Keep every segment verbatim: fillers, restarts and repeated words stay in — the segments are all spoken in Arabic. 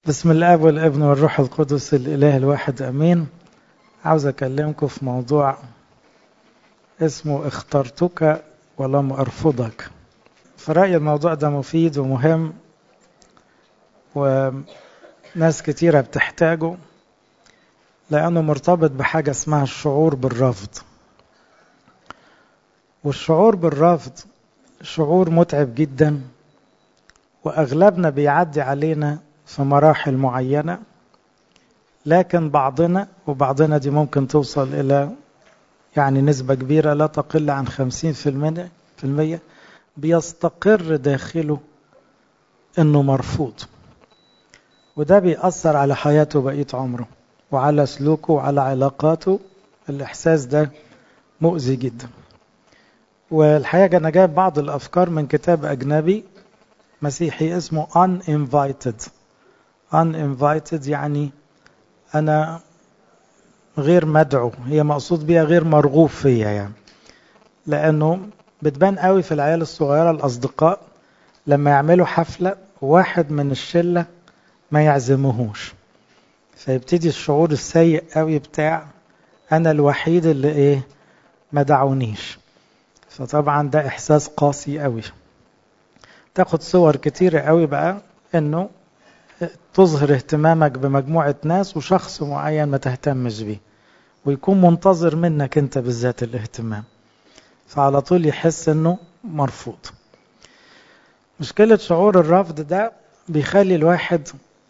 بسم الاب والابن والروح القدس الاله الواحد امين. عاوز اكلمكم في موضوع اسمه اخترتك ولم ارفضك. في رايي الموضوع ده مفيد ومهم، وناس كتيره بتحتاجه لانه مرتبط بحاجه اسمها الشعور بالرفض. والشعور بالرفض شعور متعب جدا، واغلبنا بيعدي علينا في مراحل معينه، لكن بعضنا وبعضنا دي ممكن توصل إلى يعني نسبة كبيرة لا تقل عن خمسين في المية بيستقر داخله إنه مرفوض، وده بيأثر على حياته بقية عمره وعلى سلوكه وعلى علاقاته. الإحساس ده مؤذي جدا. والحقيقة أنا جايب بعض الأفكار من كتاب أجنبي مسيحي اسمه uninvited. uninvited يعني أنا غير مدعو، هي مقصود بيها غير مرغوب فيها، يعني لأنه بتبان قوي في العيال الصغيرة الأصدقاء لما يعملوا حفلة واحد من الشلة ما يعزمهوش، فيبتدي الشعور السيء قوي بتاع أنا الوحيد اللي إيه ما دعونيش. فطبعا ده إحساس قاسي قوي. تاخد صور كتيرة قوي بقى إنه تظهر اهتمامك بمجموعة ناس وشخص معين ما تهتمش بيه، ويكون منتظر منك أنت بالذات الاهتمام، فعلى طول يحس إنه مرفوض. مشكلة شعور الرفض ده بيخلي الواحد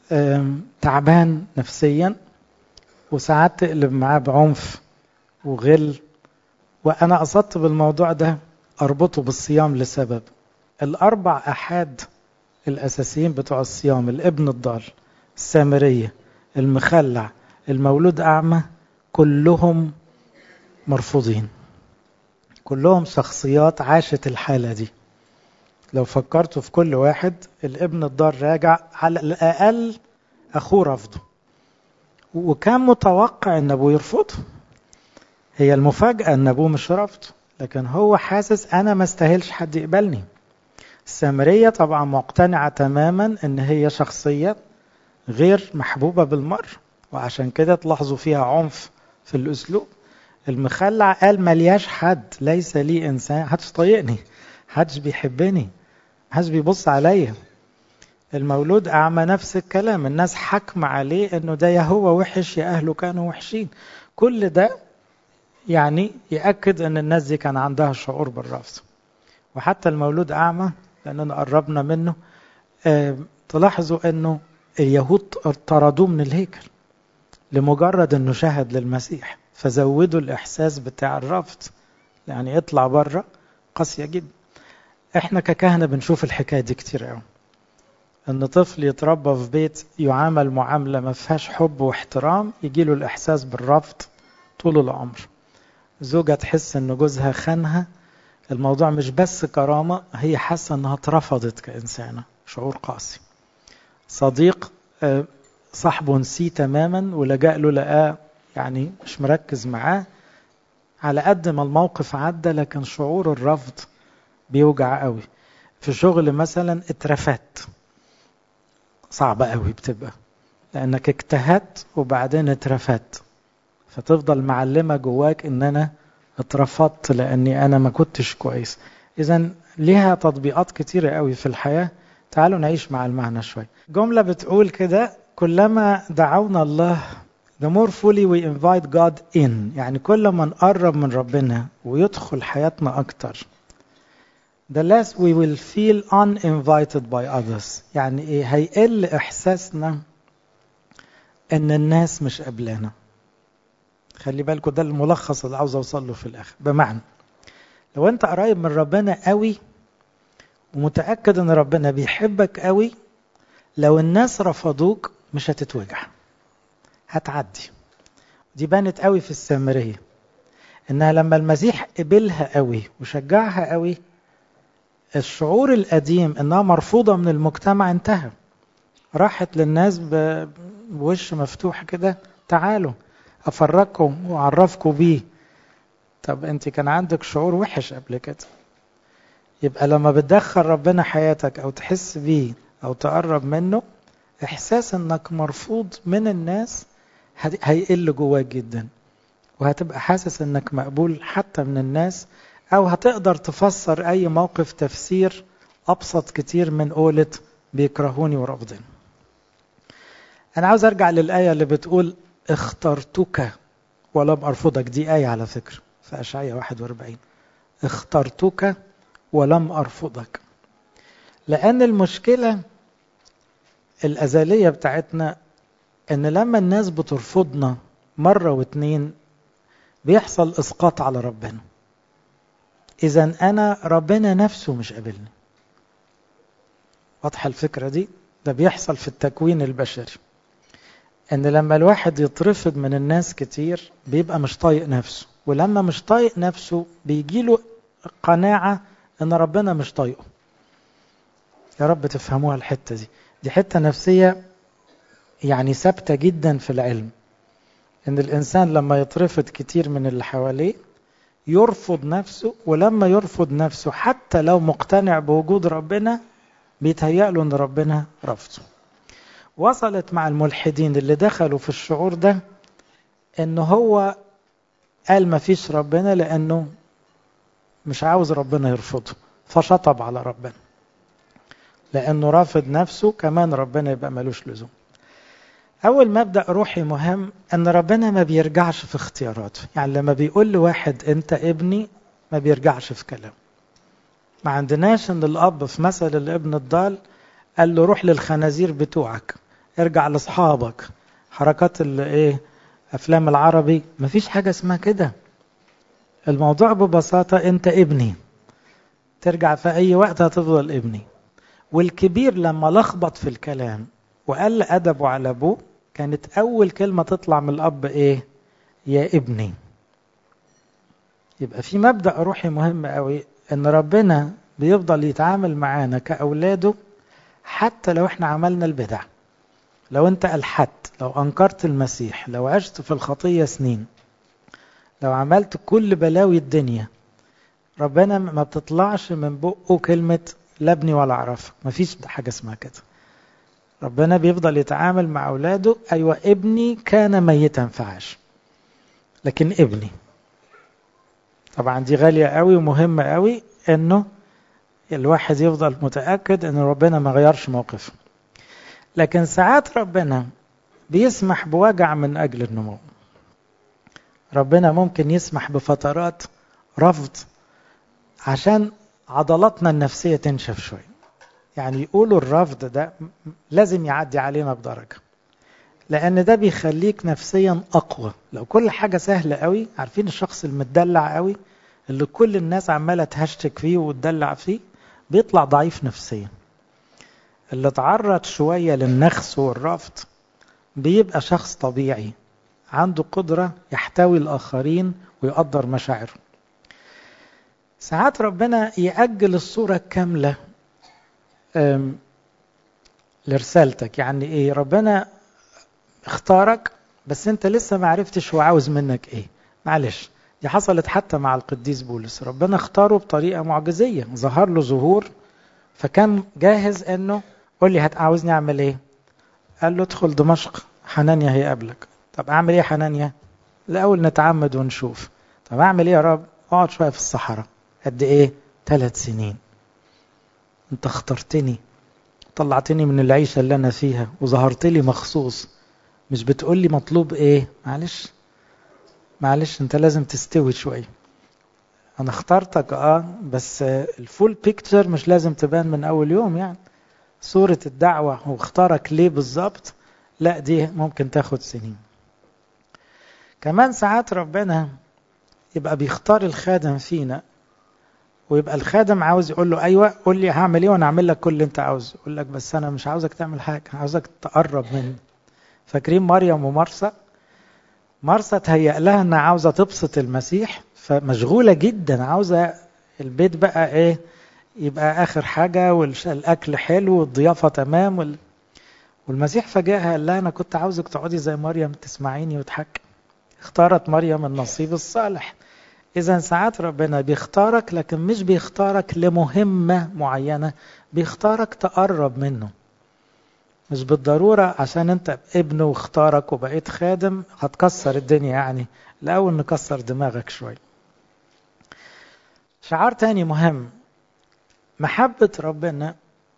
تعبان نفسيا، وساعات تقلب معاه بعنف وغل. وأنا قصدت بالموضوع ده أربطه بالصيام لسبب الأربع أحاد الأساسيين بتوع الصيام: الابن الضال، السامرية، المخلع، المولود أعمى، كلهم مرفوضين. كلهم شخصيات عاشت الحالة دي. لو فكرتوا في كل واحد، الابن الضال راجع على الأقل أخوه رفضه، وكان متوقع أن أبوه يرفضه. هي المفاجأة أن أبوه مش رفضه، لكن هو حاسس أنا ما استاهلش حد يقبلني. السامرية طبعا مقتنعة تماما أن هي شخصية غير محبوبة بالمر، وعشان كده تلاحظوا فيها عنف في الأسلوب. المخلع قال ملياش حد، ليس لي إنسان، حدش طايقني، حدش بيحبني، حدش بيبص عليا. المولود أعمى نفس الكلام، الناس حكم عليه أنه ده يا هو وحش يا أهله كانوا وحشين. كل ده يعني يأكد أن الناس دي كان عندها شعور بالرفض. وحتى المولود أعمى لأننا قربنا منه، اه تلاحظوا أنه اليهود طردوه من الهيكل لمجرد أنه شهد للمسيح، فزودوا الإحساس بتاع الرفض، يعني يطلع بره قاسية جدا. احنا ككهنة بنشوف الحكاية دي كتير قوي، ان طفل يتربى في بيت يعامل معاملة ما فيهاش حب واحترام، يجيله الإحساس بالرفض طول العمر. زوجة تحس ان جوزها خانها، الموضوع مش بس كرامة، هي حاسة انها اترفضت كإنسانة، شعور قاسي. صديق صاحبه نسيه تماما ولجأ له، لقاه يعني مش مركز معاه، على قد ما الموقف عدى لكن شعور الرفض بيوجع قوي. في شغل مثلا اترفدت، صعبة قوي بتبقى، لأنك اجتهدت وبعدين اترفدت، فتفضل معلمة جواك ان انا اترفضت لاني انا ما كنتش كويس. اذا ليها تطبيقات كتيرة قوي في الحياة. تعالوا نعيش مع المعنى شوي. جملة بتقول كده: كلما دعونا الله the more fully we invite God in، يعني كل ما نقرب من ربنا ويدخل حياتنا اكتر the less we will feel uninvited by others. يعني ايه؟ هيقل احساسنا ان الناس مش قبلانا. خلي بالكم ده الملخص اللي عاوز اوصل له في الاخر. بمعنى لو انت قريب من ربنا قوي ومتأكد ان ربنا بيحبك قوي، لو الناس رفضوك مش هتتوجع، هتعدي. دي بانت قوي في السامرية، انها لما المسيح قبلها قوي وشجعها قوي، الشعور القديم انها مرفوضة من المجتمع انتهى. راحت للناس بوش مفتوح كده: تعالوا افرجكم واعرفكم بيه. طب انت كان عندك شعور وحش قبل كده. يبقى لما بتدخل ربنا حياتك او تحس بيه او تقرب منه، إحساس إنك مرفوض من الناس هيقل جواك جدا، وهتبقى حاسس إنك مقبول حتى من الناس، أو هتقدر تفسر أي موقف تفسير أبسط كتير من قولة بيكرهوني ورافضين. أنا عاوز أرجع للآية اللي بتقول اخترتك ولم أرفضك. دي آية على فكرة في أشعياء واحد وأربعين، اخترتك ولم أرفضك. لأن المشكلة الأزلية بتاعتنا إن لما الناس بترفضنا مرة واتنين بيحصل إسقاط على ربنا. إذن أنا ربنا نفسه مش قابلني. واضحة الفكرة دي؟ ده بيحصل في التكوين البشري، إن لما الواحد يترفض من الناس كتير بيبقى مش طايق نفسه، ولما مش طايق نفسه بيجيله قناعة إن ربنا مش طايقه. يا رب تفهموها الحتة دي. دي حتة نفسية يعني ثابتة جدا في العلم، إن الإنسان لما يترفض كتير من اللي حواليه يرفض نفسه، ولما يرفض نفسه حتى لو مقتنع بوجود ربنا بيتهيأ له إن ربنا رفضه. وصلت مع الملحدين اللي دخلوا في الشعور ده إنه هو قال ما فيش ربنا لأنه مش عاوز ربنا يرفضه، فشطب على ربنا لأنه رافض نفسه، كمان ربنا يبقى ملوش لزوم. أول مبدأ روحي مهم أن ربنا ما بيرجعش في اختياراته. يعني لما بيقول لواحد أنت ابني ما بيرجعش في كلامه. ما عندناش أن الأب في مثل الابن الضال قال له روح للخنازير بتوعك، ارجع لأصحابك، حركات الايه أفلام العربي. ما فيش حاجة اسمها كده. الموضوع ببساطة أنت ابني، ترجع في أي وقت هتفضل ابني. والكبير لما لخبط في الكلام وقال أدبه على أبوه كانت أول كلمة تطلع من الأب إيه؟ يا ابني. يبقى في مبدأ روحي مهم قوي، إن ربنا بيفضل يتعامل معانا كأولاده حتى لو إحنا عملنا البدع، لو أنت ألحدت، لو أنكرت المسيح، لو عشت في الخطية سنين، لو عملت كل بلاوي الدنيا، ربنا ما بتطلعش من بقه كلمة لا ابني ولا أعرفك. ما فيش حاجة اسمها كده. ربنا بيفضل يتعامل مع أولاده. أيوة ابني كان ميتا فعاش، لكن ابني. طبعا دي غالية قوي ومهمة قوي انه الواحد يفضل متأكد ان ربنا ما غيرش موقفه. لكن ساعات ربنا بيسمح بوجع من اجل النمو. ربنا ممكن يسمح بفترات رفض عشان عضلاتنا النفسية تنشف شوية. يعني يقولوا الرفض ده لازم يعدي علينا بدرجة، لأن ده بيخليك نفسيا أقوى. لو كل حاجة سهلة قوي، عارفين الشخص المدلع قوي اللي كل الناس عمالة تهشتك فيه وتدلع فيه بيطلع ضعيف نفسيا. اللي تعرض شوية للنخس والرفض بيبقى شخص طبيعي عنده قدرة يحتوي الآخرين ويقدر مشاعره. ساعات ربنا يأجل الصورة الكاملة لرسالتك. يعني إيه؟ ربنا اختارك بس انت لسه ما عرفتش هو عاوز منك ايه. معلش، دي حصلت حتى مع القديس بولس. ربنا اختاره بطريقة معجزية، ظهر له ظهور فكان جاهز انه قول لي هتعاوزني اعمل ايه. قال له ادخل دمشق، حنانيا هيقابلك. طب اعمل ايه حنانيا؟ الاول نتعمد ونشوف. طب اعمل ايه يا رب؟ اقعد شوية في الصحراء. قد ايه؟ ثلاث سنين. انت اخترتني، طلعتني من العيشة اللي انا فيها وظهرت لي مخصوص. مش بتقول لي مطلوب ايه؟ معلش معلش انت لازم تستوي شوية. انا اخترتك اه بس الفول بيكتشر مش لازم تبان من اول يوم. يعني صورة الدعوة واختارك ليه بالظبط، لا دي ممكن تاخد سنين. كمان ساعات ربنا يبقى بيختار الخادم فينا، ويبقى الخادم عاوز يقول له ايوه قول لي هعمل ايه وانا اعمل لك كل اللي انت عاوزه. يقول لك بس انا مش عاوزك تعمل حاجة، عاوزك تقرب مني. فاكرين مريم ومرسى؟ مرسى تهيأ لها انها عاوزة تبسط المسيح، فمشغولة جدا عاوزة البيت بقى ايه يبقى اخر حاجة والاكل حلو والضيافة تمام وال... والمسيح فجأها قال لها انا كنت عاوزك تقعدي زي مريم تسمعيني وتحكي. اختارت مريم النصيب الصالح. اذا ساعات ربنا بيختارك لكن مش بيختارك لمهمة معينة، بيختارك تقرب منه. مش بالضرورة عشان انت ابنه واختارك وبقيت خادم هتكسر الدنيا يعني. الأول نكسر دماغك شوي. شعار تاني مهم، محبة ربنا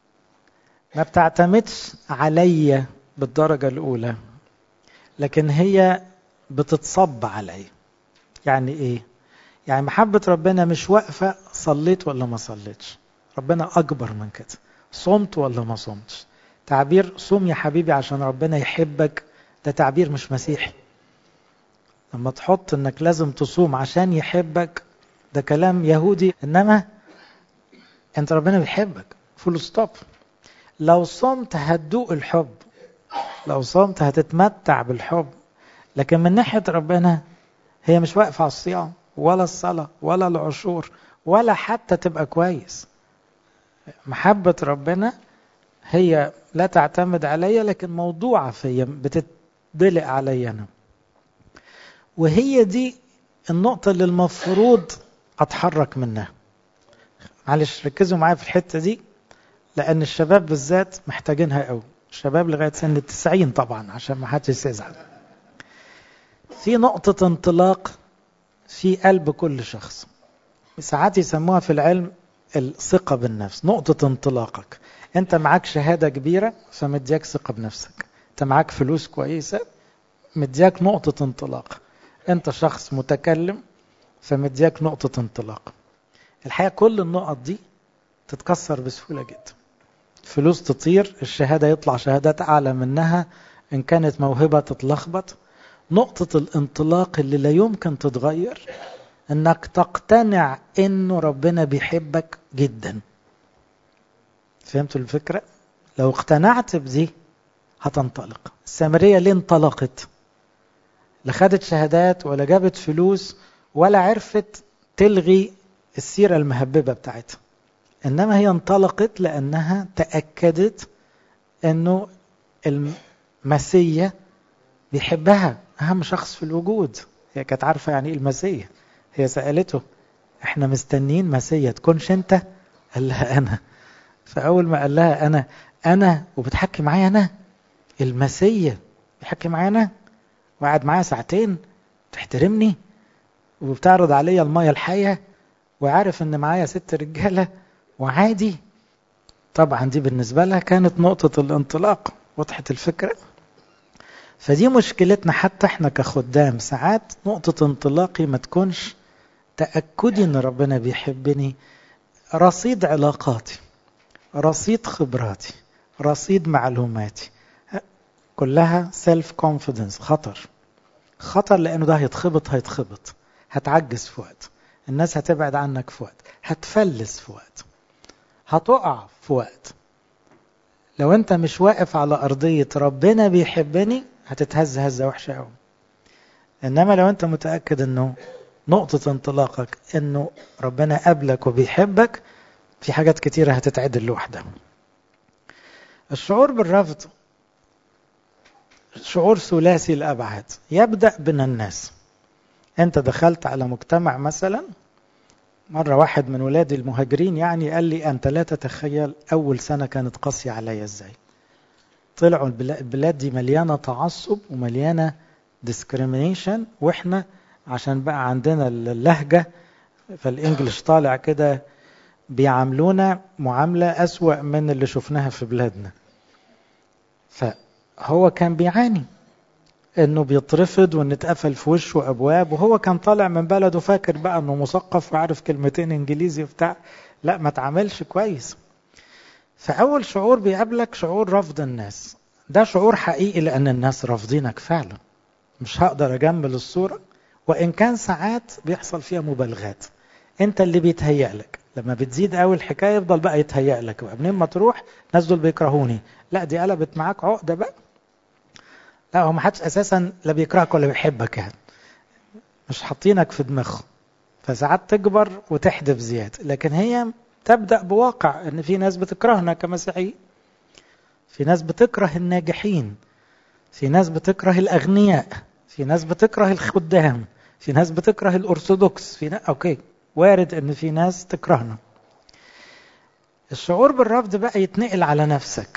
ما بتعتمدش عليا بالدرجة الأولى، لكن هي بتتصب علي. يعني ايه؟ يعني محبة ربنا مش واقفة صليت ولا ما صليتش، ربنا أكبر من كده. صمت ولا ما صمتش، تعبير صوم يا حبيبي عشان ربنا يحبك ده تعبير مش مسيحي. لما تحط انك لازم تصوم عشان يحبك ده كلام يهودي، انما انت ربنا بيحبك فول ستوب. لو صمت هتدوق الحب، لو صمت هتتمتع بالحب، لكن من ناحية ربنا هي مش واقفة على الصيام ولا الصلاة ولا العشور ولا حتى تبقى كويس. محبة ربنا هي لا تعتمد عليا لكن موضوعة فيا، بتدلق عليا أنا. وهي دي النقطة اللي المفروض أتحرك منها. معلش ركزوا معايا في الحتة دي، لأن الشباب بالذات محتاجينها قوي. الشباب لغاية سن التسعين طبعا عشان ما حدش يزعل. في نقطة انطلاق في قلب كل شخص، ساعات يسموها في العلم الثقة بالنفس. نقطة انطلاقك، انت معاك شهادة كبيرة فمدياك ثقة بنفسك، انت معاك فلوس كويسة مدياك نقطة انطلاق، انت شخص متكلم فمدياك نقطة انطلاق. الحقيقة كل النقط دي تتكسر بسهولة جدا. فلوس تطير، الشهادة يطلع شهادات أعلى منها، إن كانت موهبة تتلخبط. نقطة الانطلاق اللي لا يمكن تتغير انك تقتنع انه ربنا بيحبك جدا. فهمتوا الفكرة؟ لو اقتنعت بدي هتنطلق. السامرية ليه انطلقت؟ لا خدت شهادات ولا جابت فلوس ولا عرفت تلغي السيرة المهببة بتاعتها، انما هي انطلقت لانها تأكدت انه المسيح بيحبها، اهم شخص في الوجود. هي كانت عارفة يعني ايه المسيح، هي سألته احنا مستنين مسيح تكونش انت؟ قال لها انا. فاول ما قال لها انا انا وبتحكي معايا انا، المسيح بيحكي معايا انا وقعد معايا ساعتين تحترمني وبتعرض عليا المية الحية وعارف ان معايا ست رجالة وعادي. طبعا دي بالنسبة لها كانت نقطة الانطلاق. وضحت الفكرة؟ فدي مشكلتنا حتى احنا كخدام، ساعات نقطة انطلاقي ما تكونش تأكدي ان ربنا بيحبني، رصيد علاقاتي، رصيد خبراتي، رصيد معلوماتي، كلها سيلف كونفيدنس. خطر خطر، لانه ده هيتخبط هيتخبط هتعجز في وقت، الناس هتبعد عنك في وقت، هتفلس في وقت، هتقع في وقت. لو انت مش واقف على ارضية ربنا بيحبني هتتهز هزة وحشة قوي. انما لو انت متأكد انه نقطة انطلاقك انه ربنا قبلك وبيحبك، في حاجات كتيرة هتتعدل لوحدها. الشعور بالرفض شعور ثلاثي الأبعاد، يبدأ بين الناس. انت دخلت على مجتمع مثلا، مرة واحد من ولادي المهاجرين يعني قال لي أنت لا تتخيل أول سنة كانت قاسية عليا إزاي. طلعوا البلاد دي مليانة تعصب ومليانة discrimination، وإحنا عشان بقى عندنا اللهجة فالإنجليش طالع كده بيعاملونا معاملة أسوأ من اللي شفناها في بلادنا. فهو كان بيعاني انه بيترفض وان اتقفل في وشه ابواب، وهو كان طالع من بلده فاكر بقى انه مثقف وعارف كلمتين انجليزي وبتاع، لا ما تعملش كويس. فاول شعور بيقابلك شعور رفض الناس، ده شعور حقيقي لان الناس رافضينك فعلا، مش هقدر اجمل الصورة، وان كان ساعات بيحصل فيها مبالغات، انت اللي بيتهيأ لك. لما بتزيد قوي الحكاية يفضل بقى يتهيأ لك بقى منين ما تروح الناس دول بيكرهوني، لا دي قلبت معاك عقدة بقى. لا هو ما حدش اساسا لا بيكرهك ولا بيحبك، يعني مش حاطينك في دماغه، فساعات تكبر وتحدف زيادة. لكن هي تبدأ بواقع ان في ناس بتكرهنا كمسيحيين، في ناس بتكره الناجحين، في ناس بتكره الاغنياء، في ناس بتكره الخدام، في ناس بتكره الارثوذكس، في ناس اوكي وارد ان في ناس تكرهنا. الشعور بالرفض بقى يتنقل على نفسك.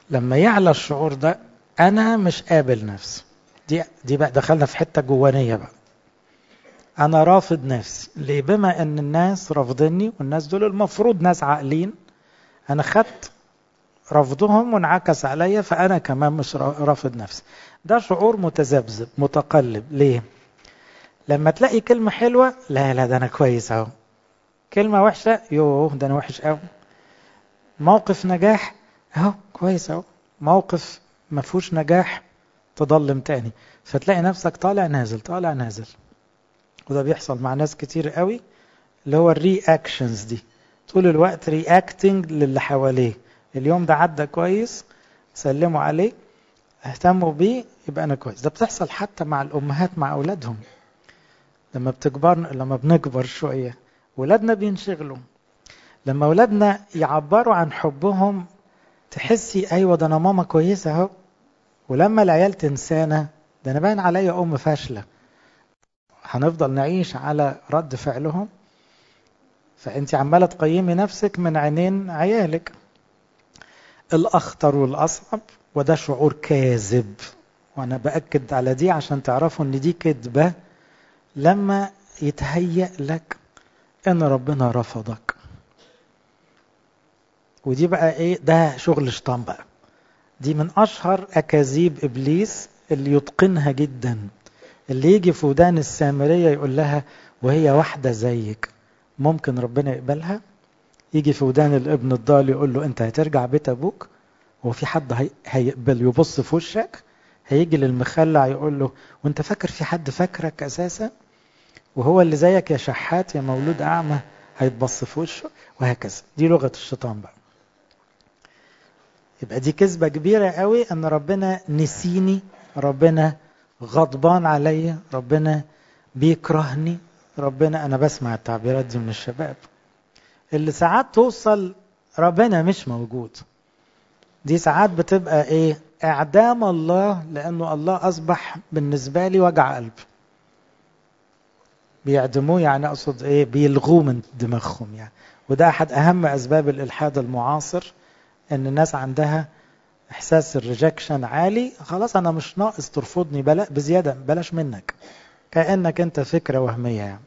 لما يعلى الشعور ده انا مش قابل نفسي، دي دي بقى دخلنا في حته جوانيه بقى. انا رافض نفسي ليه؟ بما ان الناس رافضني، والناس دول المفروض ناس عاقلين، انا خدت رفضهم وانعكس عليا، فانا كمان مش رافض نفسي. ده شعور متذبذب متقلب. ليه؟ لما تلاقي كلمه حلوه، لا لا ده انا كويس اهو. كلمه وحشه، يوه ده انا وحش قوي. موقف نجاح، اهو كويس اهو. موقف ما فيهوش نجاح، تضلم تاني. فتلاقي نفسك طالع نازل طالع نازل. وده بيحصل مع ناس كتير قوي، اللي هو الري اكشنز دي، طول الوقت رياكتنج للي حواليه. اليوم ده عدى كويس، سلموا عليه، اهتموا بيه، يبقى انا كويس. ده بتحصل حتى مع الامهات مع اولادهم. لما بتكبر لما بنكبر شويه ولادنا بينشغلوا، لما اولادنا يعبروا عن حبهم تحسي ايوه ده انا ماما كويسه اهو. ولما العيال تنسانا، ده انا باين عليا ام فاشله، هنفضل نعيش على رد فعلهم. فانت عماله تقيمي نفسك من عينين عيالك. الاخطر والاصعب، وده شعور كاذب، وانا باكد على دي عشان تعرفوا ان دي كذبه، لما يتهيأ لك ان ربنا رفضك. ودي بقى ايه؟ ده شغل شيطان بقى. دي من اشهر اكاذيب ابليس اللي يتقنها جدا. اللي يجي في ودان السامريه يقول لها وهي واحده زيك ممكن ربنا يقبلها؟ يجي في ودان الابن الضال يقول له انت هترجع بيت ابوك؟ هو في حد هي... هيقبل يبص في وشك؟ هيجي للمخلع يقول له وانت فاكر في حد فاكرك اساسا؟ وهو اللي زيك يا شحات يا مولود اعمى هيتبص في وشه؟ وهكذا. دي لغة الشيطان بقى. يبقى دي كذبة كبيرة قوي ان ربنا نسيني، ربنا غضبان عليا، ربنا بيكرهني، ربنا. انا بسمع التعبيرات دي من الشباب اللي ساعات توصل ربنا مش موجود. دي ساعات بتبقى ايه؟ اعدام الله، لانه الله اصبح بالنسبة لي وجع قلب. بيعدموه يعني اقصد ايه؟ بيلغوه من دماغهم يعني. وده احد اهم اسباب الالحاد المعاصر، ان الناس عندها احساس الريجكشن عالي. خلاص انا مش ناقص ترفضني بلا بزيادة، بلاش منك، كأنك انت فكرة وهمية يعني.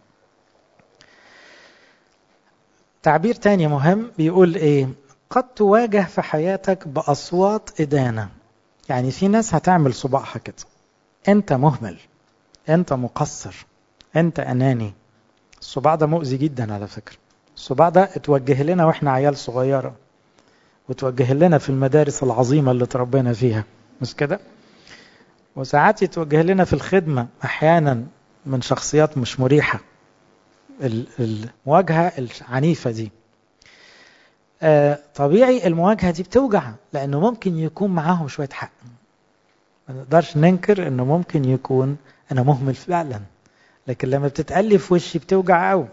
تعبير تاني مهم بيقول ايه؟ قد تواجه في حياتك بأصوات إدانة. يعني في ناس هتعمل صباعها كده، انت مهمل، انت مقصر، انت اناني. الصباع ده مؤذي جدا على فكرة. الصباع ده اتوجه لنا واحنا عيال صغيرة، وتوجه لنا في المدارس العظيمة اللي تربينا فيها، مش كده؟ وساعات يتوجه لنا في الخدمة احيانا من شخصيات مش مريحة. المواجهة العنيفة دي آه طبيعي، المواجهة دي بتوجع، لأنه ممكن يكون معاهم شوية حق. ما نقدرش ننكر أنه ممكن يكون أنا مهمل فعلا، لكن لما بتتقلي في وشي بتوجع قوي.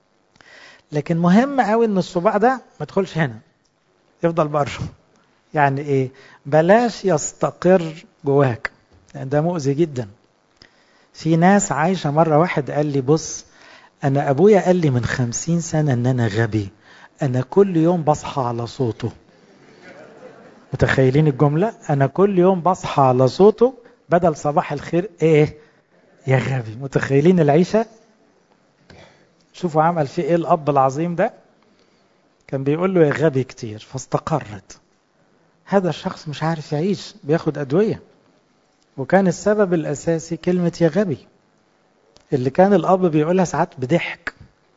لكن مهم قوي أن الصباع ده ما تدخلش هنا، يفضل بره. يعني إيه؟ بلاش يستقر جواك، لأن ده مؤذي جدا. في ناس عايشة. مرة واحد قال لي بص، أنا أبويا قال لي من خمسين سنة أن أنا غبي، أنا كل يوم بصحى على صوته. متخيلين الجملة؟ أنا كل يوم بصحى على صوته بدل صباح الخير إيه يا غبي. متخيلين العيشة؟ شوفوا عمل فيه إيه الأب العظيم ده. كان بيقول له يا غبي كتير فاستقرت. هذا الشخص مش عارف يعيش، بياخد أدوية، وكان السبب الأساسي كلمة يا غبي، اللي كان الأب بيقولها ساعات بضحك،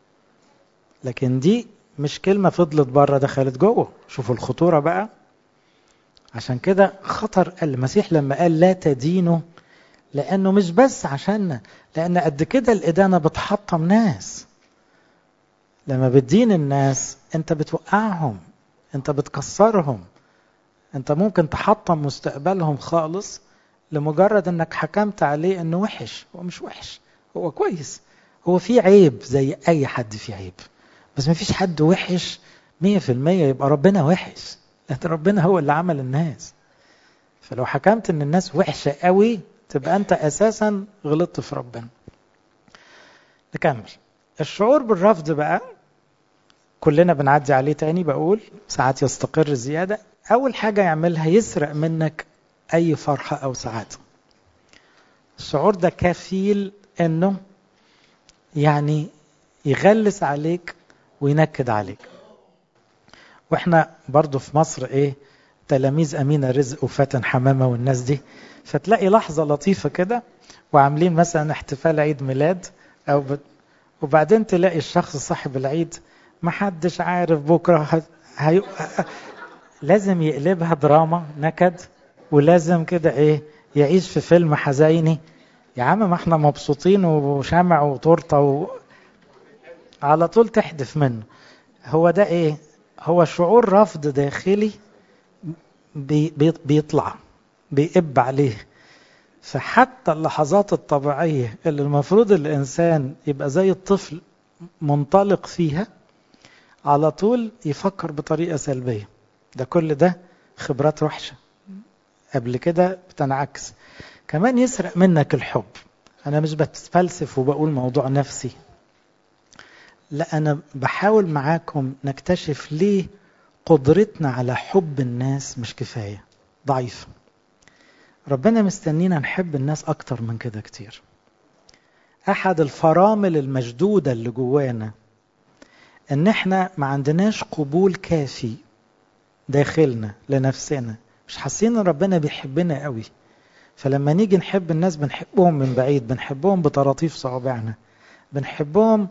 لكن دي مش كلمة فضلت بره دخلت جوه. شوفوا الخطورة بقى. عشان كده خطر المسيح لما قال لا تدينوا، لأنه مش بس عشاننا، لأن قد كده الإدانة بتحطم ناس. لما بتدين الناس أنت بتوقعهم، أنت بتكسرهم، أنت ممكن تحطم مستقبلهم خالص لمجرد أنك حكمت عليه أنه وحش. هو مش وحش، هو كويس، هو فيه عيب زي أي حد فيه عيب، بس ما فيش حد وحش مية في المية يبقى ربنا وحش، لأن ربنا هو اللي عمل الناس. فلو حكمت ان الناس وحشة قوي تبقى انت اساسا غلطت في ربنا. نكمل. الشعور بالرفض بقى كلنا بنعدي عليه تاني، بقول ساعات يستقر زيادة. أول حاجة يعملها يسرق منك أي فرحة أو سعادة. الشعور ده كفيل أنه يعني يغلس عليك وينكد عليك. وإحنا برضو في مصر إيه تلاميذ أمينة رزق وفاتن حمامة والناس دي، فتلاقي لحظة لطيفة كده وعاملين مثلا احتفال عيد ميلاد أو بت... وبعدين تلاقي الشخص صاحب العيد محدش عارف بكرة هي... لازم يقلبها دراما نكد، ولازم كده ايه يعيش في فيلم حزيني. يا عم ما احنا مبسوطين وشمع وتورته و... على طول تحدف منه. هو ده ايه؟ هو شعور رفض داخلي بي... بي... بيطلع بيقب عليه. فحتى اللحظات الطبيعية اللي المفروض الإنسان يبقى زي الطفل منطلق فيها، على طول يفكر بطريقة سلبية. ده كل ده خبرات وحشة قبل كده بتنعكس. كمان يسرق منك الحب. أنا مش بتفلسف وبقول موضوع نفسي، لا أنا بحاول معاكم نكتشف ليه قدرتنا على حب الناس مش كفاية، ضعيفة. ربنا مستنينا نحب الناس أكتر من كده كتير. أحد الفرامل المشدودة اللي جوانا إن إحنا ما عندناش قبول كافي داخلنا لنفسنا، مش حاسين إن ربنا بيحبنا قوي. فلما نيجي نحب الناس بنحبهم من بعيد، بنحبهم بطراطيف صوابعنا، بنحبهم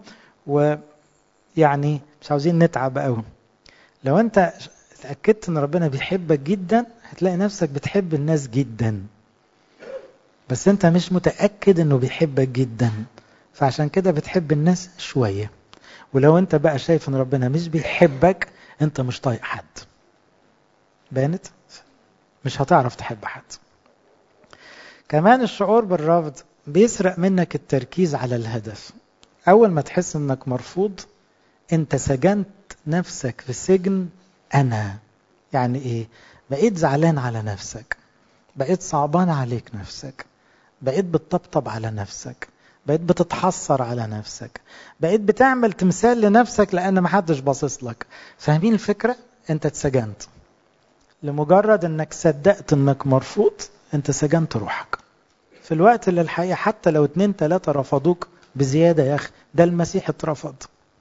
ويعني مش عاوزين نتعب قوي. لو أنت اتأكدت إن ربنا بيحبك جدا هتلاقي نفسك بتحب الناس جدا، بس أنت مش متأكد إنه بيحبك جدا، فعشان كده بتحب الناس شوية. ولو أنت بقى شايف إن ربنا مش بيحبك، أنت مش طايق حد. بانت؟ مش هتعرف تحب حد. كمان الشعور بالرفض بيسرق منك التركيز على الهدف. أول ما تحس إنك مرفوض، أنت سجنت نفسك في سجن أنا. يعني إيه؟ بقيت زعلان على نفسك، بقيت صعبان عليك نفسك، بقيت بتطبطب على نفسك، بقيت بتتحسر على نفسك، بقيت بتعمل تمثال لنفسك لأن محدش باصص لك. فاهمين الفكرة؟ أنت اتسجنت. لمجرد أنك صدقت أنك مرفوض، أنت سجنت روحك في الوقت اللي الحقيقة حتى لو اتنين تلاتة رفضوك بزيادة. يا أخي ده المسيح اترفض.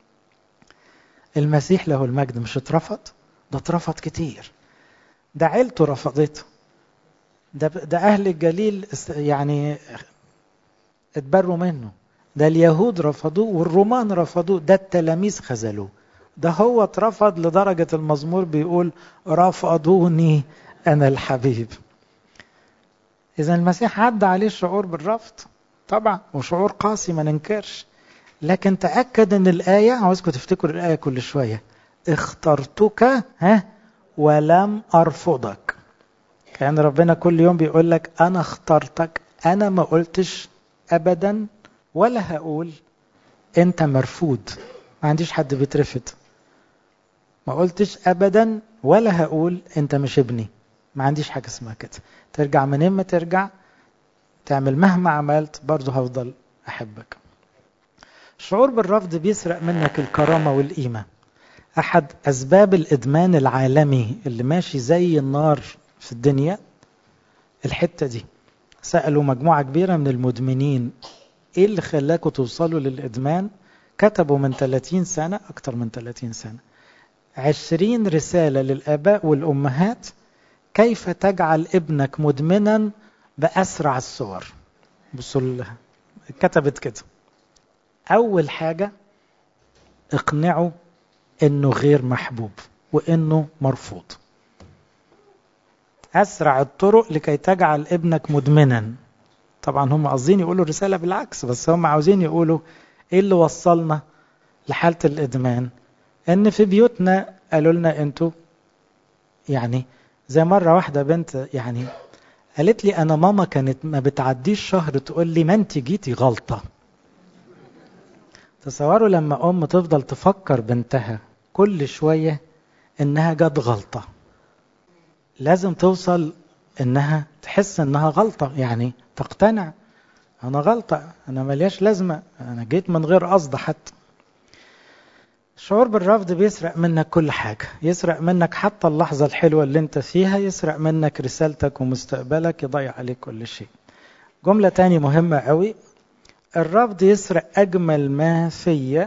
المسيح له المجد مش اترفض؟ ده اترفض كتير. ده عيلته رفضته. ده, ده أهل الجليل يعني اتبروا منه. ده اليهود رفضوه والرومان رفضوه. ده التلاميذ خذلوه. ده هو اترفض لدرجة المزمور بيقول رفضوني أنا الحبيب. إذا المسيح عدى عليه الشعور بالرفض طبعا، وشعور قاسي ما ننكرش، لكن تأكد أن الآية، عاوزكم تفتكروا الآية كل شوية، اخترتك ها ولم أرفضك. كأن ربنا كل يوم بيقول لك أنا اخترتك، أنا ما قلتش أبدا ولا هقول أنت مرفوض. ما عنديش حد بيترفض. ما قلتش أبدا ولا هقول أنت مش ابني. ما عنديش حاجة اسمها كده. ترجع منين ما ترجع، تعمل مهما عملت، برضه هفضل أحبك. الشعور بالرفض بيسرق منك الكرامة والقيمة. أحد أسباب الإدمان العالمي اللي ماشي زي النار في الدنيا الحتة دي. سألوا مجموعة كبيرة من المدمنين إيه اللي خلاكوا توصلوا للإدمان؟ كتبوا من ثلاثين سنة، أكتر من ثلاثين سنة، عشرين رسالة للآباء والأمهات كيف تجعل ابنك مدمنا بأسرع الصور. بصوا لها، كتبت كده. أول حاجة اقنعوا إنه غير محبوب وإنه مرفوض. أسرع الطرق لكي تجعل ابنك مدمنا. طبعا هم قاصدين يقولوا الرسالة بالعكس، بس هم عاوزين يقولوا إيه اللي وصلنا لحالة الإدمان. إن في بيوتنا قالوا لنا أنتوا يعني، زي مرة واحدة بنت يعني قالت لي أنا ماما كانت ما بتعديش شهر تقول لي ما أنت جيتي غلطة. تصوروا لما أم تفضل تفكر بنتها كل شوية إنها جت غلطة، لازم توصل إنها تحس إنها غلطة، يعني تقتنع أنا غلطة، أنا ملياش لازمة، أنا جيت من غير قصد حتى. الشعور بالرفض بيسرق منك كل حاجة، يسرق منك حتى اللحظة الحلوة اللي انت فيها، يسرق منك رسالتك ومستقبلك، يضيع عليك كل شيء. جملة تاني مهمة قوي، الرفض يسرق أجمل ما فيا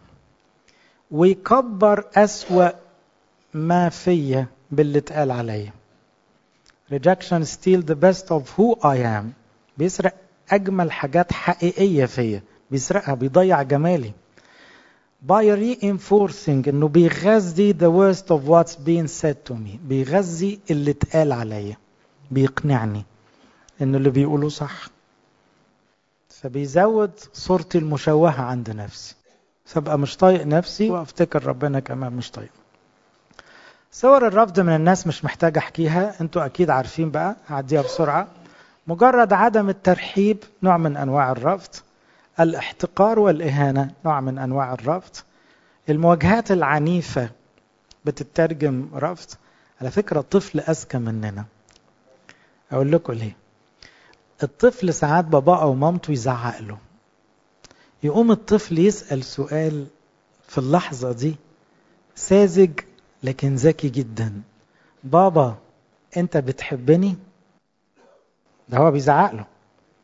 ويكبر أسوأ ما فيا باللي اتقال عليا. Rejection steal the best of who I am. بيسرق أجمل حاجات حقيقية فيا، بيسرقها، بيضيع جمالي. By reinforcing إنه بيغذي the worst of what's being said to me. بيغذي اللي اتقال عليا، بيقنعني إنه اللي بيقوله صح. فبيزود صورتي المشوهة عند نفسي، فبقى مش طايق نفسي وافتكر ربنا كمان مش طايق. صور الرفض من الناس مش محتاج احكيها، انتوا اكيد عارفين بقى، هعديها بسرعة. مجرد عدم الترحيب نوع من انواع الرفض، الاحتقار والاهانة نوع من انواع الرفض، المواجهات العنيفة بتترجم رفض. على فكرة الطفل اذكى مننا، اقول لكم ليه. الطفل ساعات باباه او مامته يزعق له، يقوم الطفل يسأل سؤال في اللحظة دي ساذج لكن ذكي جدا: بابا انت بتحبني؟ ده هو بيزعق له.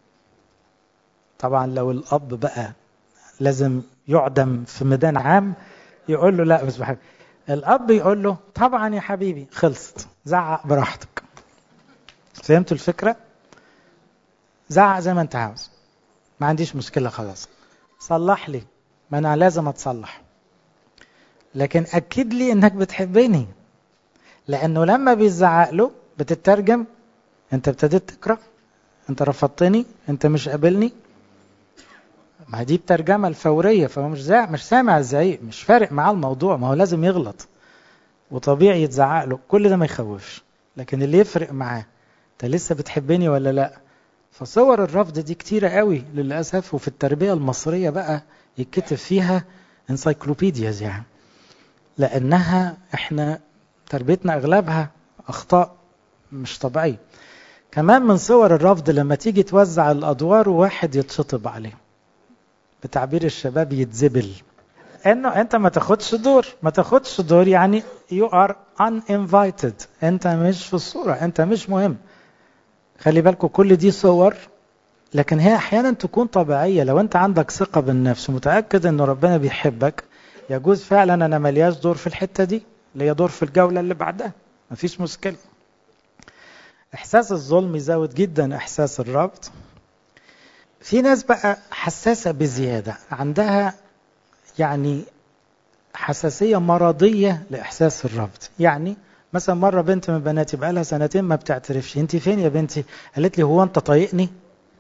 طبعا لو الاب بقى لازم يعدم في ميدان عام يقول له لا مش بحب. الاب يقول له طبعا يا حبيبي، خلصت، زعق براحتك. فهمتوا الفكرة؟ زعق زي ما انت عاوز، ما عنديش مشكلة، خلاص صلح لي، ما انا لازم اتصلح، لكن اكد لي انك بتحبني. لانه لما بيزعق له بتترجم انت ابتديت تكره، انت رفضتني، انت مش قابلني. ما دي الترجمة الفورية. فهو مش زع... مش سامع الزعيق، مش فارق معاه الموضوع، ما هو لازم يغلط وطبيعي يتزعق له، كل ده ما يخوفش. لكن اللي يفرق معاه انت لسه بتحبني ولا لا. فصور الرفض دي كتيرة قوي للأسف، وفي التربية المصرية بقى يتكتب فيها انسايكلوبيدياز يعني، لأنها احنا تربيتنا أغلبها أخطاء مش طبيعية. كمان من صور الرفض لما تيجي توزع الأدوار وواحد يتشطب عليه، بتعبير الشباب يتزبل، انه انت ما تاخدش دور، ما تاخدش دور يعني you are uninvited، انت مش في الصورة، انت مش مهم. خلي بالكم كل دي صور، لكن هي احيانا تكون طبيعية. لو انت عندك ثقة بالنفس ومتأكد انه ربنا بيحبك، يجوز فعلا انا ملياش دور في الحتة دي، ليا دور في الجولة اللي بعدها، مفيش مشكلة. احساس الظلم يزود جدا احساس الرفض. في ناس بقى حساسة بزيادة، عندها يعني حساسية مرضية لإحساس الرفض. يعني مثلا مرة بنت من بناتي بقى لها سنتين ما بتعترفش. انت فين يا بنتي؟ قالت لي هو انت طايقني؟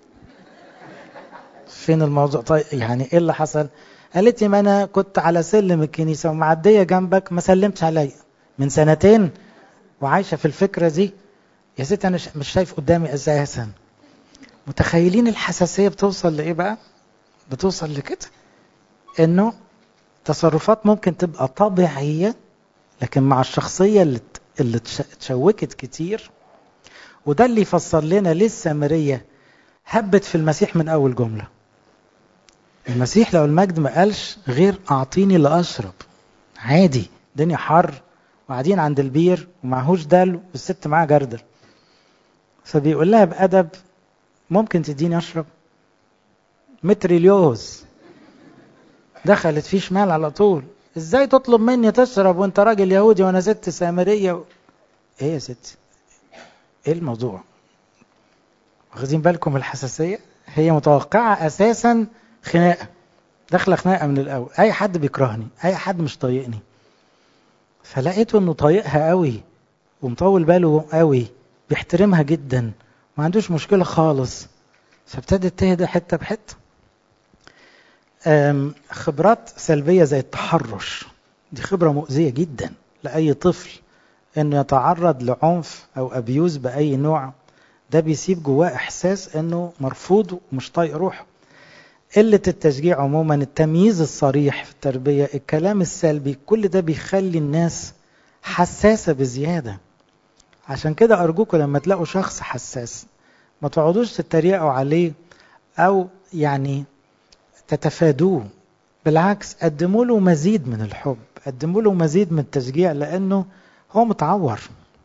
فين الموضوع طيب؟ يعني ايه اللي حصل؟ قالت لي ما انا كنت على سلم الكنيسة ومعدية جنبك ما سلمتش عليا من سنتين وعايشة في الفكرة دي. يا ست انا مش شايف قدامي اساسا. متخيلين الحساسية بتوصل لايه بقى؟ بتوصل لكده انه تصرفات ممكن تبقى طبيعية، لكن مع الشخصية اللي اللي تشوكت كتير. وده اللي يفسر لنا ليه السامرية هبت في المسيح من اول جملة. المسيح لو المجد ما قالش غير اعطيني لاشرب، عادي الدنيا حر وقاعدين عند البير ومعهوش دل والست معاها جردل، فبيقول لها بأدب ممكن تديني اشرب؟ متريليوز دخلت فيه شمال على طول. ازاي تطلب مني تشرب وانت راجل يهودي وانا ست سامرية و... ايه يا ست، ايه الموضوع؟ واخدين بالكم الحساسية؟ هي متوقعة اساسا خناقة، داخله خناقة من الاول، اي حد بيكرهني، اي حد مش طايقني. فلقيته انه طايقها قوي ومطول باله قوي، بيحترمها جدا، ما عندوش مشكلة خالص. فابتدت تهدى حتة بحتة. خبرات سلبية زي التحرش، دي خبرة مؤذية جدا لأي طفل، انه يتعرض لعنف او ابيوز بأي نوع. ده بيسيب جواه احساس انه مرفوض ومش طايق روحه. قلة التشجيع عموما، التمييز الصريح في التربية، الكلام السلبي، كل ده بيخلي الناس حساسة بزيادة. عشان كده أرجوكم لما تلاقوا شخص حساس ما تقعدوش تتريقوا عليه أو يعني تتفادوه، بالعكس قدموا له مزيد من الحب، قدموا له مزيد من التشجيع، لأنه هو متعور.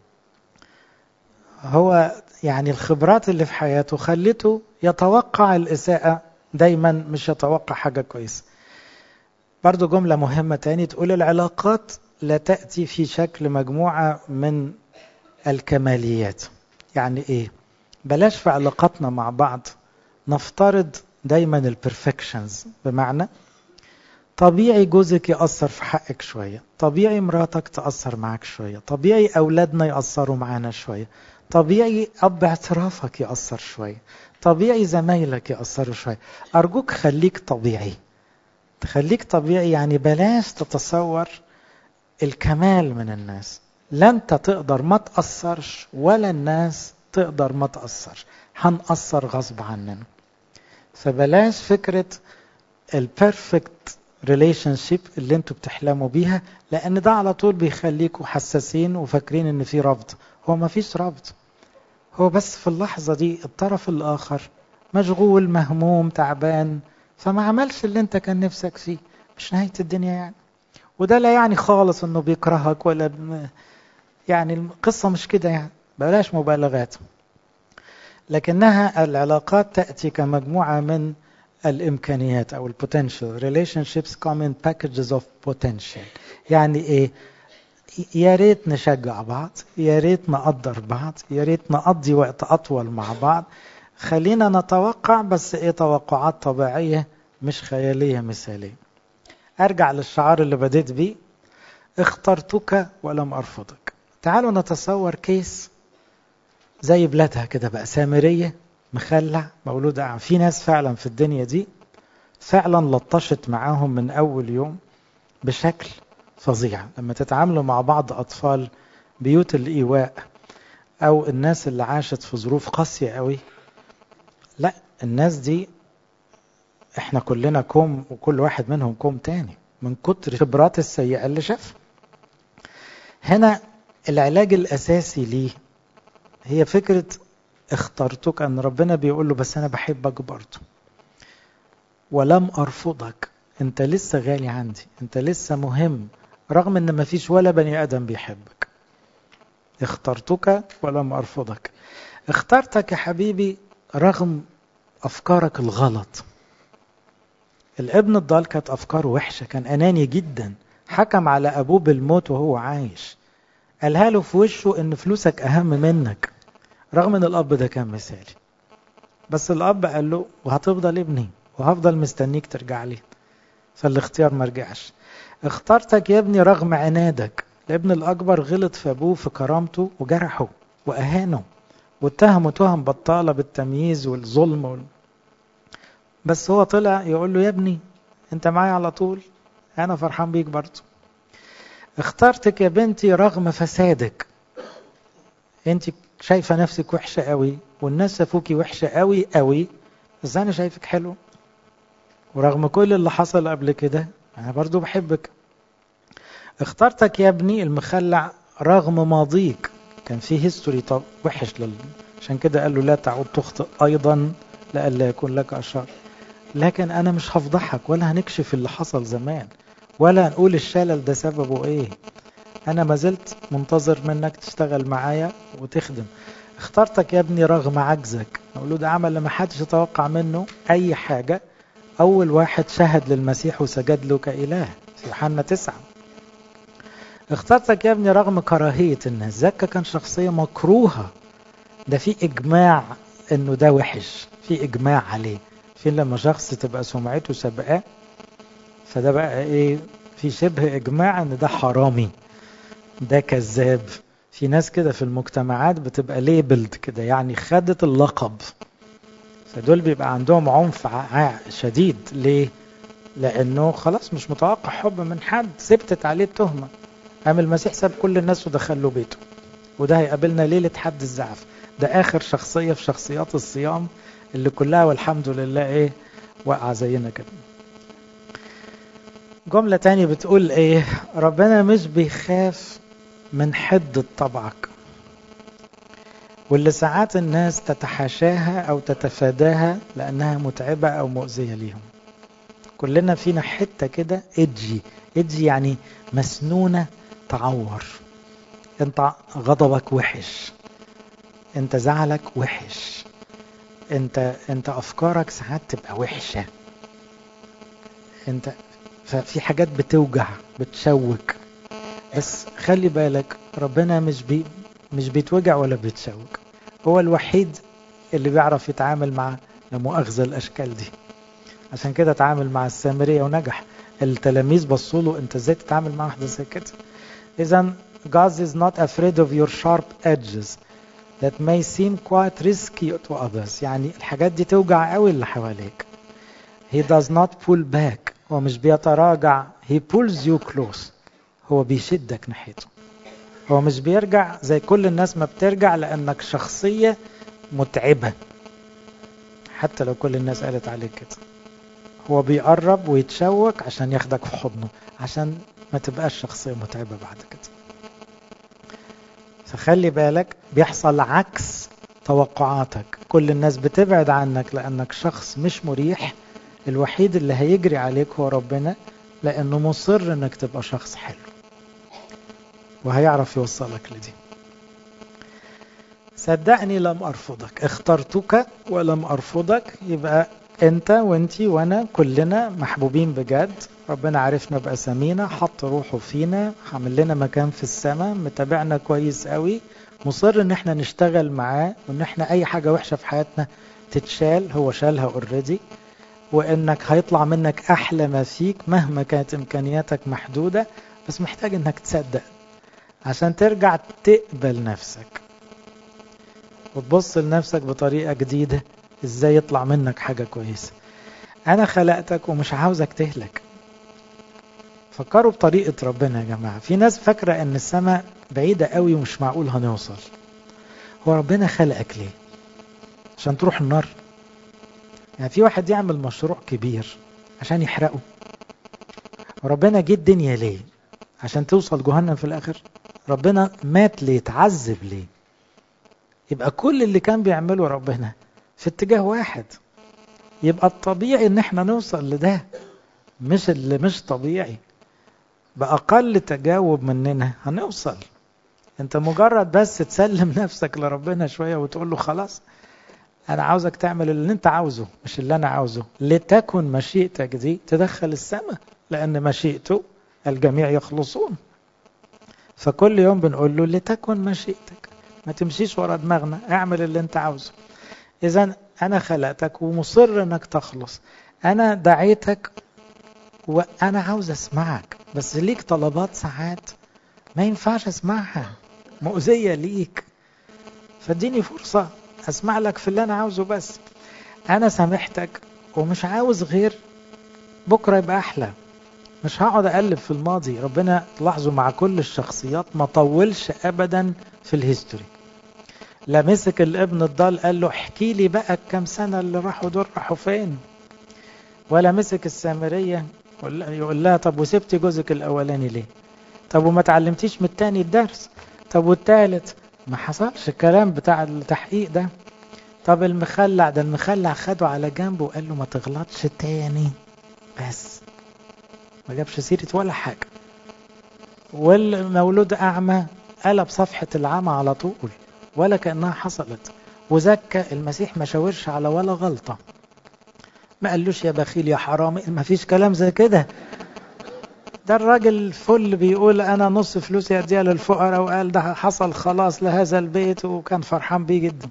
هو يعني الخبرات اللي في حياته خلته يتوقع الإساءة دايما، مش يتوقع حاجة كويسة. برضو جملة مهمة تاني تقول العلاقات لا تأتي في شكل مجموعة من الكماليات. يعني ايه؟ بلاش في علاقاتنا مع بعض نفترض دايما البرفكشنز. بمعنى طبيعي جوزك يأثر في حقك شوية، طبيعي مراتك تأثر معك شوية، طبيعي أولادنا يأثروا معانا شوية، طبيعي أب اعترافك يأثر شوية، طبيعي زمايلك يأثروا شوية. أرجوك خليك طبيعي، تخليك طبيعي. يعني بلاش تتصور الكمال من الناس. لا انت تقدر ما تأثرش ولا الناس تقدر ما تأثرش، هنأثر غصب عننا. فبلاش فكرة البيرفكت ريليشن شيب اللي انتوا بتحلموا بيها، لان ده على طول بيخليكوا حساسين وفاكرين ان في رفض. هو ما فيش رفض، هو بس في اللحظة دي الطرف الاخر مشغول مهموم تعبان، فما عملش اللي انت كان نفسك فيه. مش نهاية الدنيا يعني. وده لا يعني خالص انه بيكرهك ولا ب... يعني القصة مش كده يعني، بلاش مبالغات. لكنها العلاقات تأتي كمجموعة من الإمكانيات أو البوتنشال. relationships come in packages of potential. يعني إيه؟ يا ريت نشجع بعض، يا ريت نقدر بعض، يا ريت نقضي وقت أطول مع بعض. خلينا نتوقع، بس إيه، توقعات طبيعية مش خيالية مثالية. أرجع للشعار اللي بديت بيه، اخترتك ولم أرفضك. تعالوا نتصور كيس زي بلادها كده بقى، سامرية مخلع مولود أعمى. في ناس فعلا في الدنيا دي فعلا لطشت معاهم من أول يوم بشكل فظيع. لما تتعاملوا مع بعض أطفال بيوت الإيواء أو الناس اللي عاشت في ظروف قاسية قوي، لا الناس دي احنا كلنا كوم، وكل واحد منهم كوم تاني من كتر خبرات السيئة اللي شاف. هنا العلاج الأساسي ليه هي فكرة اخترتك، أن ربنا بيقول له بس أنا بحبك برضه ولم أرفضك. أنت لسه غالي عندي، أنت لسه مهم، رغم أن ما فيش ولا بني آدم بيحبك. اخترتك ولم أرفضك. اخترتك يا حبيبي رغم أفكارك الغلط. الابن الضال كانت أفكاره وحشة، كان أناني جدا، حكم على أبوه بالموت وهو عايش، قالها له في وشه أن فلوسك أهم منك، رغم أن الأب ده كان مثالي. بس الأب قال له وهتفضل ابني وهفضل مستنيك ترجع لي، فالاختيار ما رجعش. اخترتك يا ابني رغم عنادك. الابن الأكبر غلط في أبوه في كرامته وجرحه وأهانه واتهمه تهم بطالة بالتمييز والظلم وال... بس هو طلع يقول له يا ابني انت معايا على طول، أنا فرحان بيك برضه. اخترتك يا بنتي رغم فسادك. انت شايفة نفسك وحشة قوي والناس شافوكي وحشة قوي قوي، بس أنا شايفك حلو، ورغم كل اللي حصل قبل كده أنا برضو بحبك. اخترتك يا ابني المخلع رغم ماضيك، كان فيه هيستوري طب وحش لل... عشان كده قال له لا تعود تخطئ أيضا لألا يكون لك أشر. لكن أنا مش هفضحك ولا هنكشف اللي حصل زمان ولا هنقول الشلل ده سببه إيه. أنا ما زلت منتظر منك تشتغل معايا وتخدم. اخترتك يا ابني رغم عجزك. نقوله ده عمل لما حدش يتوقع منه أي حاجة. أول واحد شهد للمسيح وسجد له كإله في يوحنا تسعة. اخترتك يا ابني رغم كراهية الناس. زكا كان شخصية مكروهة، ده في إجماع إنه ده وحش، في إجماع عليه. في لما شخص تبقى سمعته سبقاه فده بقى إيه، في شبه إجماع إن ده حرامي، ده كذاب. في ناس كده في المجتمعات بتبقى ليبلد كده، يعني خدت اللقب، فدول بيبقى عندهم عنف شديد. ليه؟ لأنه خلاص مش متوقع حب من حد، ثبتت عليه التهمة. قام المسيح ساب كل الناس ودخل له بيته، وده هيقابلنا ليلة حد الزعف. ده آخر شخصية في شخصيات الصيام اللي كلها والحمد لله إيه وقع زينا كده. جملة تانية بتقول إيه، ربنا مش بيخاف من حدة طبعك واللي ساعات الناس تتحاشاها أو تتفاداها لأنها متعبة أو مؤذية ليهم. كلنا فينا حتة كده إدجي. إدجي يعني مسنونة تعور. انت غضبك وحش، انت زعلك وحش، انت انت افكارك ساعات تبقى وحشة، انت ففي حاجات بتوجع بتشوك. بس خلي بالك ربنا مش بي مش بيتوجع ولا بيتشوك، هو الوحيد اللي بيعرف يتعامل مع مؤاخذة الاشكال دي. عشان كده تعامل مع السامرية ونجح. التلاميذ بصوا له انت ازاي تتعامل مع واحدة زي كده. اذا God is not afraid of your sharp edges that may seem quite risky to others. يعني الحاجات دي توجع قوي اللي حواليك. He does not pull back. هو مش بيتراجع. He pulls you close. هو بيشدك ناحيته. هو مش بيرجع زي كل الناس ما بترجع لأنك شخصية متعبة، حتى لو كل الناس قالت عليك كده. هو بيقرب ويتشوك عشان ياخدك في حضنه، عشان ما تبقاش شخصية متعبة بعد كده. فخلي بالك بيحصل عكس توقعاتك. كل الناس بتبعد عنك لأنك شخص مش مريح. الوحيد اللي هيجري عليك هو ربنا، لأنه مصر أنك تبقى شخص حلو وهيعرف يوصلك لدي. صدقني لم أرفضك، اخترتك ولم أرفضك. يبقى أنت وأنتي وأنا كلنا محبوبين بجد. ربنا عرفنا بأسامينا، حط روحه فينا، حمل لنا مكان في السماء، متابعنا كويس قوي، مصر ان احنا نشتغل معاه، وان احنا اي حاجة وحشة في حياتنا تتشال، هو شالها اوريدي، وانك هيطلع منك احلى ما فيك مهما كانت امكانياتك محدودة. بس محتاج انك تصدق عشان ترجع تقبل نفسك وتبص لنفسك بطريقة جديدة، ازاي يطلع منك حاجة كويسة. انا خلقتك ومش عاوزك تهلك. فكروا بطريقة ربنا يا جماعة. في ناس فاكرة ان السماء بعيدة قوي ومش معقول هنوصل. هو ربنا خلقك ليه؟ عشان تروح النار؟ يعني في واحد يعمل مشروع كبير عشان يحرقه؟ وربنا جه الدنيا ليه؟ عشان توصل جهنم في الاخر؟ ربنا مات ليه؟ تعذب ليه؟ يبقى كل اللي كان بيعمله ربنا في اتجاه واحد. يبقى الطبيعي ان احنا نوصل لده، مش اللي مش طبيعي. بأقل تجاوب مننا هنوصل. انت مجرد بس تسلم نفسك لربنا شوية وتقول له خلاص انا عاوزك تعمل اللي انت عاوزه مش اللي انا عاوزه، لتكن مشيئتك دي تدخل السماء، لان مشيئته الجميع يخلصون. فكل يوم بنقول له لتكن مشيئتك، ما تمشيش ورا دماغنا، اعمل اللي انت عاوزه. اذا انا خلقتك ومصر انك تخلص. انا دعيتك وانا عاوز اسمعك، بس ليك طلبات ساعات ما ينفعش اسمعها، مؤذية ليك. فاديني فرصة اسمع لك في اللي انا عاوزه. بس انا سامحتك ومش عاوز غير بكرة يبقى احلى. مش هقعد اقلب في الماضي. ربنا تلاحظوا مع كل الشخصيات ما طولش ابدا في الهيستوري. لا مسك الابن الضال قال له احكي لي بقى كم سنة اللي راحوا دول راحوا فين، ولا مسك السامرية يقول لها طب وسبتي جوزك الاولاني ليه، طب وما تعلمتيش من التاني الدرس، طب والتالت. ما حصلش الكلام بتاع التحقيق ده. طب المخلع ده، المخلع خده على جنبه وقال له ما تغلطش تاني، بس ما جابش سيرة ولا حاجة. والمولود أعمى قلب صفحة العمى على طول ولا كأنها حصلت. وزكى المسيح ما شاورش على ولا غلطة، ما قالوش يا بخيل يا حرامي، ما فيش كلام زي كده. ده الراجل الفل بيقول انا نص فلوسي اديها للفقراء، وقال ده حصل خلاص لهذا البيت، وكان فرحان بيه جدا.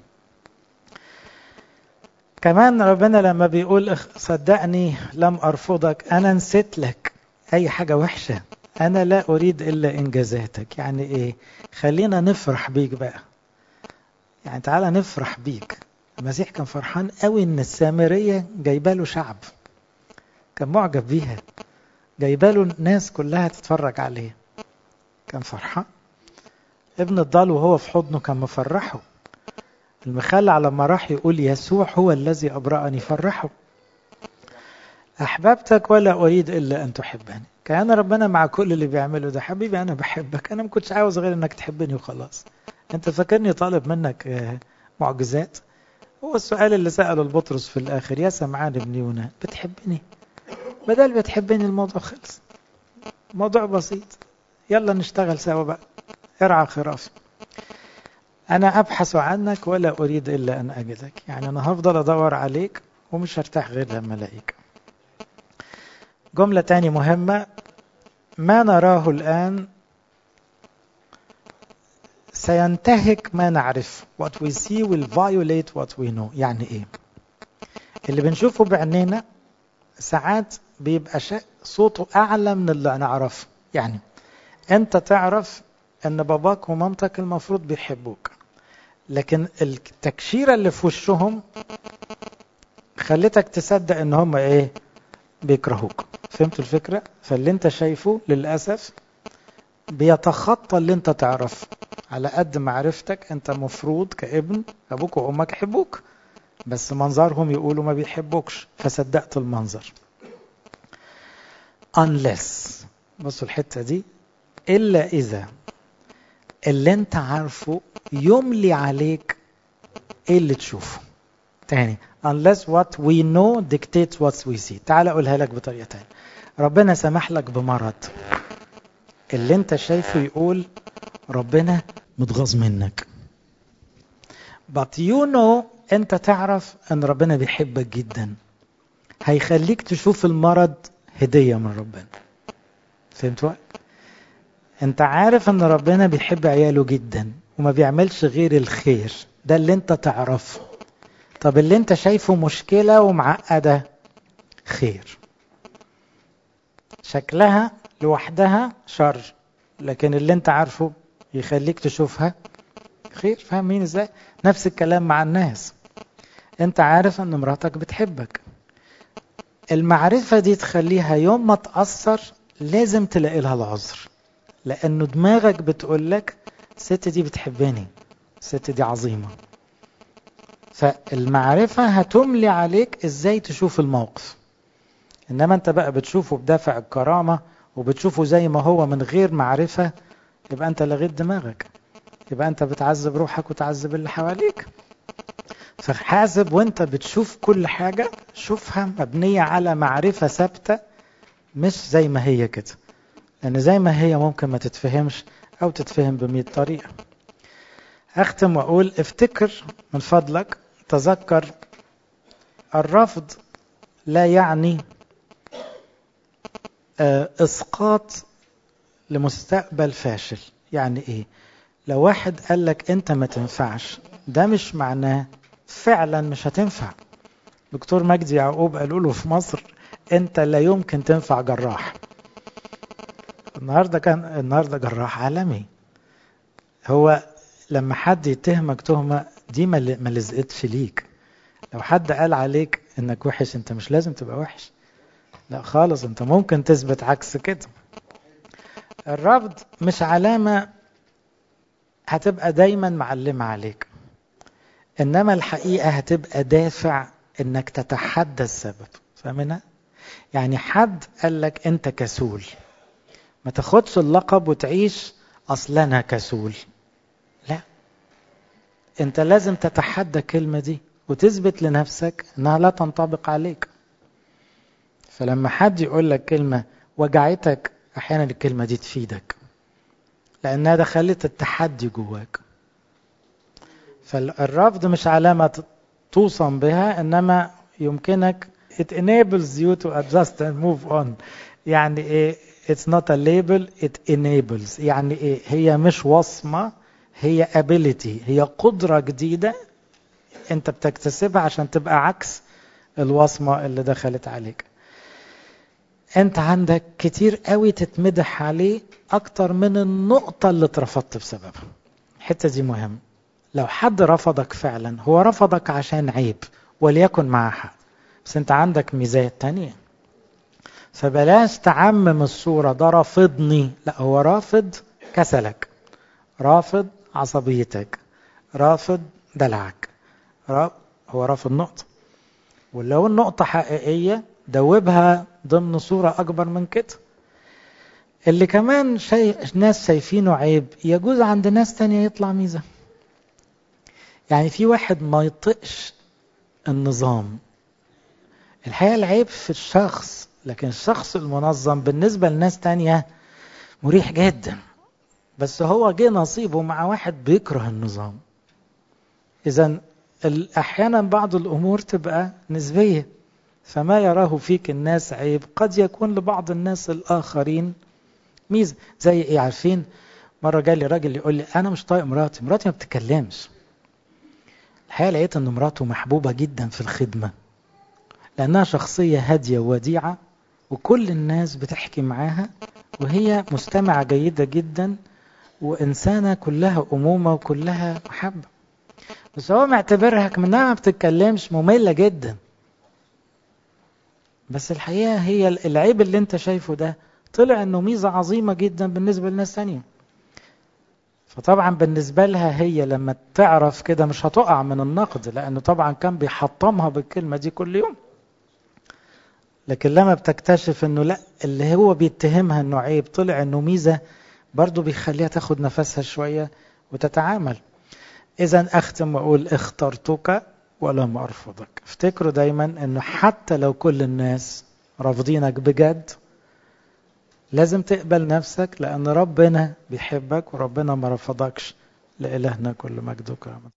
كمان ربنا لما بيقول صدقني لم ارفضك، انا نسيت لك اي حاجة وحشة، انا لا اريد الا انجازاتك. يعني ايه؟ خلينا نفرح بيك بقى، يعني تعالى نفرح بيك. المسيح كان فرحان قوي ان السامرية جايباله شعب، كان معجب بيها، جايباله الناس كلها تتفرج عليه، كان فرحان. ابن الضال وهو في حضنه كان مفرحه. المخلع لما راح يقول يسوع هو الذي أبرأني فرحه. أحببتك ولا أريد إلا أن تحبني. كان ربنا مع كل اللي بيعمله ده. حبيبي أنا بحبك، أنا ما كنتش عاوز غير أنك تحبني وخلاص. أنت فاكرني طالب منك معجزات؟ هو السؤال اللي سأله البطرس في الآخر، يا سمعان ابن يونا بتحبني؟ بدل بتحبني الموضوع خلص، موضوع بسيط، يلا نشتغل سوا بقى، ارعى خرافي. أنا أبحث عنك ولا أريد إلا أن أجدك. يعني أنا هفضل أدور عليك ومش هرتاح غير لما ألاقيك. جملة تاني مهمة، ما نراه الآن سينتهك ما نعرف. What we see will violate what we know. يعني إيه؟ اللي بنشوفه بعينينا ساعات بيبقى شيء صوته أعلى من اللي نعرفه. يعني أنت تعرف أن باباك ومامتك المفروض بيحبوك، لكن التكشيرة اللي في وشهم خلتك تصدق ان هم ايه؟ بيكرهوك. فهمت الفكرة؟ فاللي انت شايفه للأسف بيتخطى اللي انت تعرفه. على قد معرفتك انت مفروض كابن ابوك وامك يحبوك، بس منظرهم يقولوا ما بيحبوكش فصدقت المنظر. unless، بصوا الحتة دي، إلا إذا اللي انت عارفه يملي عليك ايه اللي تشوفه. تاني، unless what we know dictates what we see. تعال أقولها لك بطريقة تانية. ربنا سمح لك بمرض، اللي انت شايفه يقول ربنا متغاظ منك. but you know، انت تعرف ان ربنا بيحبك جدا، هيخليك تشوف المرض هدية من ربنا. فهمتوا؟ انت عارف ان ربنا بيحب عياله جدا وما بيعملش غير الخير، ده اللي انت تعرفه. طب اللي انت شايفه مشكلة ومعقدة خير، شكلها لوحدها شر، لكن اللي انت عارفه يخليك تشوفها خير. فاهمين ازاي؟ نفس الكلام مع الناس. انت عارف ان مراتك بتحبك، المعرفة دي تخليها يوم ما تأثر لازم تلاقي لها العذر، لانه دماغك بتقولك الست دي بتحبني، الست دي عظيمة. فالمعرفة هتملي عليك ازاي تشوف الموقف. انما انت بقى بتشوفه بدافع الكرامة وبتشوفه زي ما هو من غير معرفة، يبقى انت لغيت دماغك، يبقى انت بتعذب روحك وتعذب اللي حواليك. فحاسب وانت بتشوف كل حاجة، شوفها مبنية على معرفة ثابتة، مش زي ما هي كده، لان زي ما هي ممكن ما تتفهمش او تتفهم بمية طريقة. اختم واقول افتكر من فضلك، تذكر الرفض لا يعني اسقاط لمستقبل فاشل. يعني ايه؟ لو واحد قال لك انت ما تنفعش، ده مش معناه فعلا مش هتنفع. دكتور مجدي يعقوب قالوا له في مصر انت لا يمكن تنفع جراح. النهارده كان النهارده جراح عالمي. هو لما حد يتهمك تهمه دي ما لزقتش ليك. لو حد قال عليك انك وحش، انت مش لازم تبقى وحش، لا خالص، انت ممكن تثبت عكس كده. الرفض مش علامة هتبقى دايما معلمة عليك، انما الحقيقة هتبقى دافع انك تتحدى السبب. فاهمنا؟ يعني حد قال لك انت كسول، ما تاخدش اللقب وتعيش اصل انا كسول، لا، انت لازم تتحدى الكلمة دي وتثبت لنفسك انها لا تنطبق عليك. فلما حد يقول لك كلمة وجعتك، احيانا الكلمة دي تفيدك لانها دخلت التحدي جواك. فالرفض مش علامة توصم بها، انما يمكنك it enables you to adjust and move on. يعني ايه؟ it's not a label, it enables. يعني ايه؟ هي مش وصمة، هي ability، هي قدرة جديدة انت بتكتسبها عشان تبقى عكس الوصمة اللي دخلت عليك. انت عندك كتير قوي تتمدح عليه اكتر من النقطة اللي اترفضت بسببها. الحتة دي مهم. لو حد رفضك فعلا هو رفضك عشان عيب، وليكن معه حق، بس انت عندك ميزات تانية. فبلاش تعمم الصورة ده رافضني، لا، هو رافض كسلك، رافض عصبيتك، رافض دلعك، هو رافض نقطة. ولو النقطة حقيقية دوبها ضمن صورة أكبر من كده. اللي كمان شيء ناس شايفينه عيب يجوز عند ناس تانية يطلع ميزة. يعني في واحد ما يطقش النظام، الحقيقة العيب في الشخص لكن الشخص المنظم بالنسبة لناس تانية مريح جدا، بس هو جه نصيبه مع واحد بيكره النظام. إذن أحيانا بعض الأمور تبقى نسبية، فما يراه فيك الناس عيب قد يكون لبعض الناس الآخرين ميزة. زي إيه عارفين؟ مرة جالي راجل يقول لي أنا مش طايق مراتي، مراتي ما بتتكلمش. الحقيقة لقيت أن مراته محبوبة جدا في الخدمة، لأنها شخصية هادية وديعة وكل الناس بتحكي معاها، وهي مستمعة جيدة جدا وإنسانة كلها أمومة وكلها محبة. بس هو معتبرها كمنها ما بتتكلمش مملة جدا. بس الحقيقة هي العيب اللي انت شايفه ده طلع انه ميزة عظيمة جدا بالنسبة للناس ثانية. فطبعا بالنسبة لها هي لما تعرف كده مش هتقع من النقد، لأنه طبعا كان بيحطمها بالكلمة دي كل يوم. لكن لما بتكتشف انه لا، اللي هو بيتهمها انه عيب طلع انه ميزة، برضو بيخليها تاخد نفسها شوية وتتعامل. إذن أختم وأقول اخترتك ولم أرفضك. افتكروا دايما أنه حتى لو كل الناس رافضينك بجد لازم تقبل نفسك، لأن ربنا بيحبك وربنا ما رفضكش. لإلهنا كل مجد وكرامة.